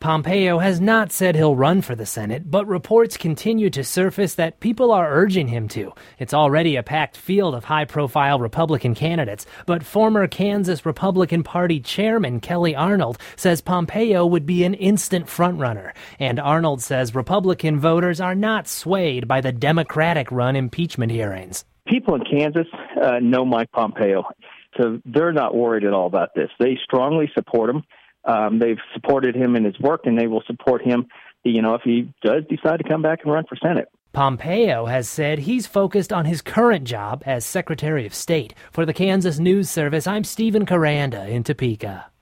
Pompeo has not said he'll run for the Senate, but reports continue to surface that people are urging him to. It's already a packed field of high-profile Republican candidates, but former Kansas Republican Party Chairman Kelly Arnold says Pompeo would be an instant frontrunner. And Arnold says Republican voters are not swayed by the Democratic-run impeachment hearings. People in Kansas know Mike Pompeo, so they're not worried at all about this. They strongly support him. They've supported him in his work, and they will support him, if he does decide to come back and run for Senate. Pompeo has said he's focused on his current job as Secretary of State. For the Kansas News Service, I'm Stephen Caranda in Topeka.